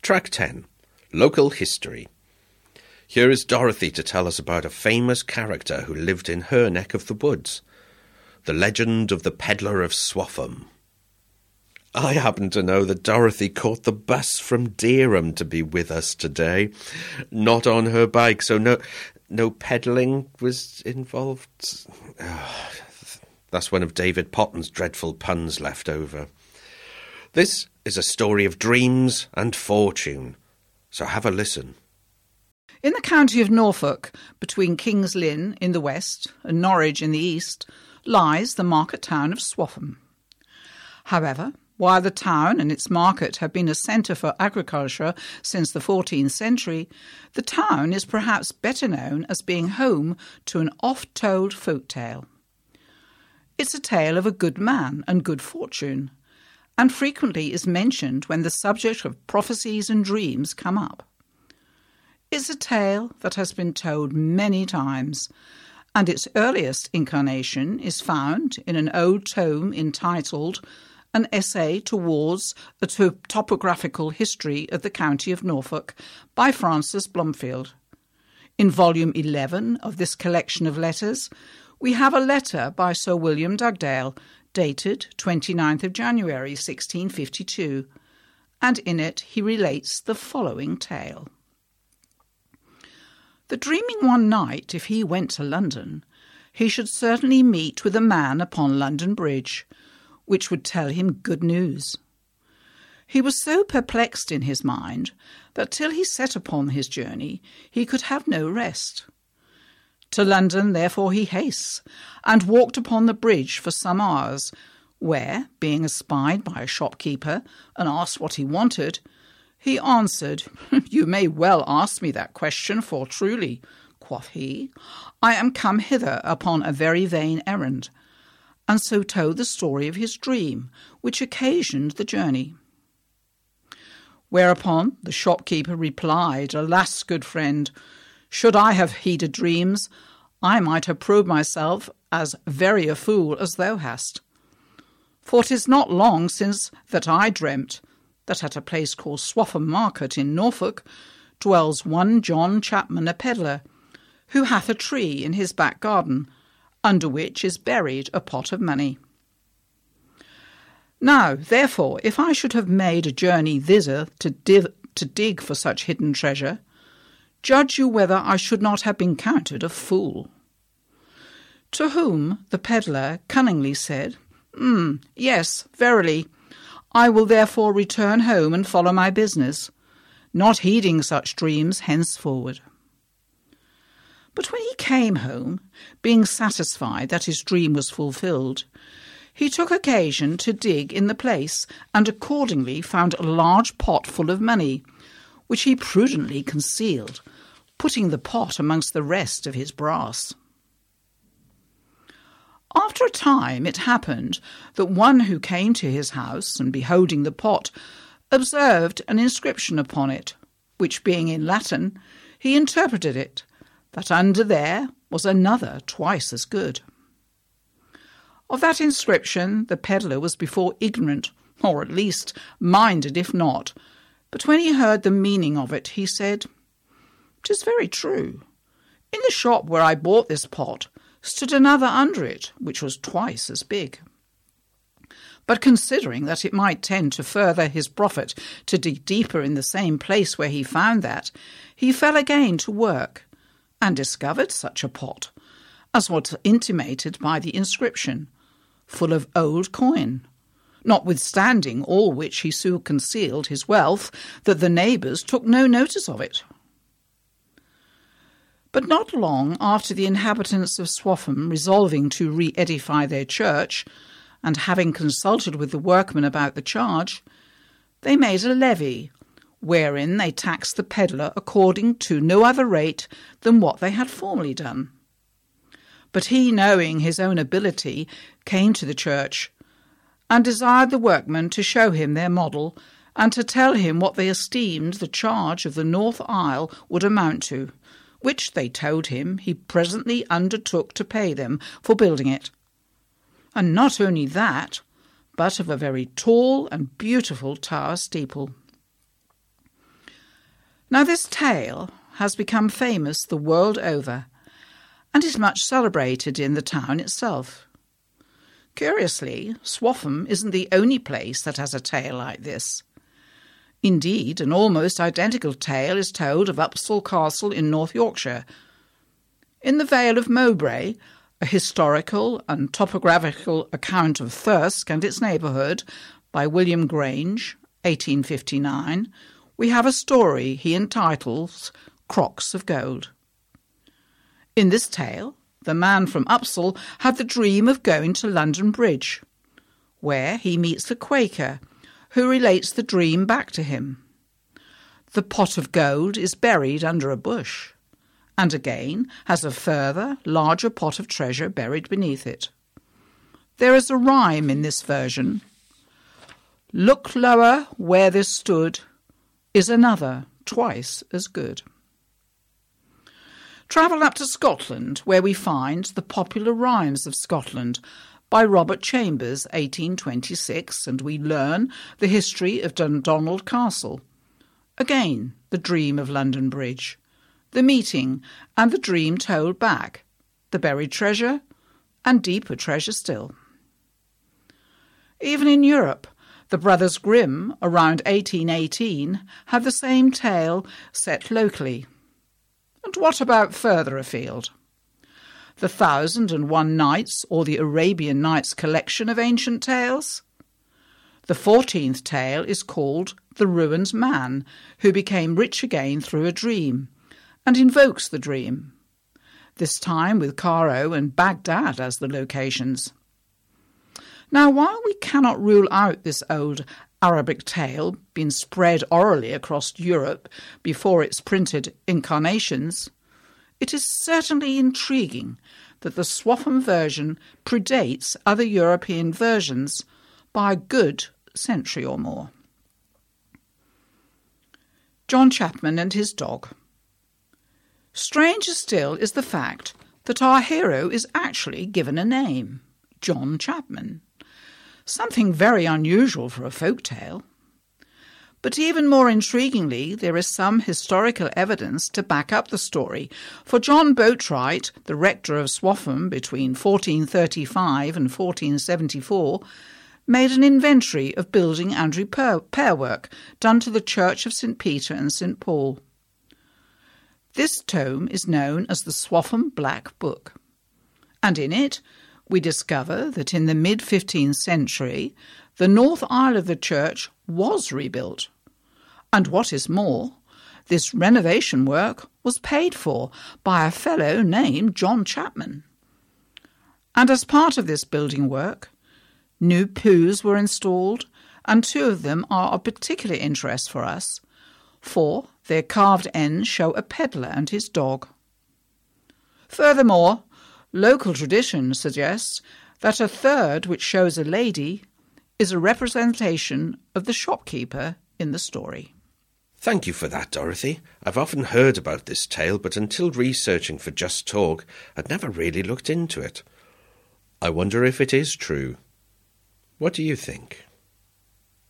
Track 10. Local History. Here is Dorothy to tell us about a famous character who lived in her neck of the woods. The legend of the Peddler of Swaffham. I happen to know that Dorothy caught the bus from Dereham to be with us today. Not on her bike, so no peddling was involved. That's one of David Potton's dreadful puns left over. This is a story of dreams and fortune, so have a listen. In the county of Norfolk, between King's Lynn in the west and Norwich in the east, lies the market town of Swaffham. However, while the town and its market have been a centre for agriculture since the 14th century, the town is perhaps better known as being home to an oft-told folk tale. It's a tale of a good man and good fortune, and frequently is mentioned when the subject of prophecies and dreams come up. It's a tale that has been told many times, and its earliest incarnation is found in an old tome entitled An Essay Towards a Topographical History of the County of Norfolk by Francis Blomfield. In volume 11 of this collection of letters, we have a letter by Sir William Dugdale, dated 29th of January 1652, and in it he relates the following tale. The dreaming one night, if he went to London, he should certainly meet with a man upon London Bridge, which would tell him good news. He was so perplexed in his mind that till he set upon his journey he could have no rest. To London therefore he hastes, and walked upon the bridge for some hours, where, being espied by a shopkeeper and asked what he wanted, he answered, "You may well ask me that question, for truly," quoth he, "I am come hither upon a very vain errand," and so told the story of his dream, which occasioned the journey. Whereupon the shopkeeper replied, "Alas, good friend, should I have heeded dreams, I might have proved myself as very a fool as thou hast. For 'tis not long since that I dreamt that at a place called Swaffham Market in Norfolk dwells one John Chapman, a pedlar, who hath a tree in his back garden, under which is buried a pot of money. Now, therefore, if I should have made a journey thither to dig for such hidden treasure, judge you whether I should not have been counted a fool." To whom the pedlar cunningly said, "Yes, verily, I will therefore return home and follow my business, not heeding such dreams henceforward." But when he came home, being satisfied that his dream was fulfilled, he took occasion to dig in the place, and accordingly found a large pot full of money, which he prudently concealed, putting the pot amongst the rest of his brass. After a time it happened that one who came to his house, and beholding the pot, observed an inscription upon it, which being in Latin, he interpreted it, that under there was another twice as good. Of that inscription the pedlar was before ignorant, or at least minded if not, but when he heard the meaning of it, he said, "'Tis very true. In the shop where I bought this pot stood another under it, which was twice as big." But considering that it might tend to further his profit to dig deeper in the same place where he found that, he fell again to work, and discovered such a pot, as was intimated by the inscription, full of old coin, notwithstanding all which he so concealed his wealth that the neighbours took no notice of it. But not long after the inhabitants of Swaffham resolving to re-edify their church, and having consulted with the workmen about the charge, they made a levy, wherein they taxed the pedlar according to no other rate than what they had formerly done. But he, knowing his own ability, came to the church, and desired the workmen to show him their model, and to tell him what they esteemed the charge of the north aisle would amount to, which they told him he presently undertook to pay them for building it. And not only that, but of a very tall and beautiful tower steeple. Now this tale has become famous the world over and is much celebrated in the town itself. Curiously, Swaffham isn't the only place that has a tale like this. Indeed, an almost identical tale is told of Upsall Castle in North Yorkshire. In the Vale of Mowbray, a historical and topographical account of Thirsk and its neighbourhood by William Grange, 1859, we have a story he entitles Crocks of Gold. In this tale, the man from Upsall had the dream of going to London Bridge, where he meets the Quaker, who relates the dream back to him. The pot of gold is buried under a bush, and again has a further, larger pot of treasure buried beneath it. There is a rhyme in this version. Look lower where this stood is another twice as good. Travel up to Scotland, where we find the Popular Rhymes of Scotland by Robert Chambers, 1826, and we learn the history of Dundonald Castle. Again, the dream of London Bridge, the meeting and the dream told back, the buried treasure and deeper treasure still. Even in Europe, the Brothers Grimm, around 1818, had the same tale set locally. And what about further afield? The 1001 Nights or the Arabian Nights collection of ancient tales? The 14th tale is called The Ruined Man, who became rich again through a dream, and invokes the dream, this time with Cairo and Baghdad as the locations. Now, while we cannot rule out this old Arabic tale being spread orally across Europe before its printed incarnations, it is certainly intriguing that the Swaffham version predates other European versions by a good century or more. John Chapman and his dog. Stranger still is the fact that our hero is actually given a name, John Chapman, something very unusual for a folk tale. But even more intriguingly, there is some historical evidence to back up the story, for John Boatwright, the rector of Swaffham between 1435 and 1474, made an inventory of building and repair work done to the Church of St. Peter and St. Paul. This tome is known as the Swaffham Black Book, and in it we discover that in the mid-15th century the north aisle of the church was rebuilt. And what is more, this renovation work was paid for by a fellow named John Chapman. And as part of this building work, new pews were installed, and two of them are of particular interest for us, for their carved ends show a pedlar and his dog. Furthermore, local tradition suggests that a third, which shows a lady, is a representation of the shopkeeper in the story. Thank you for that, Dorothy. I've often heard about this tale, but until researching for Just Talk, I'd never really looked into it. I wonder if it is true. What do you think?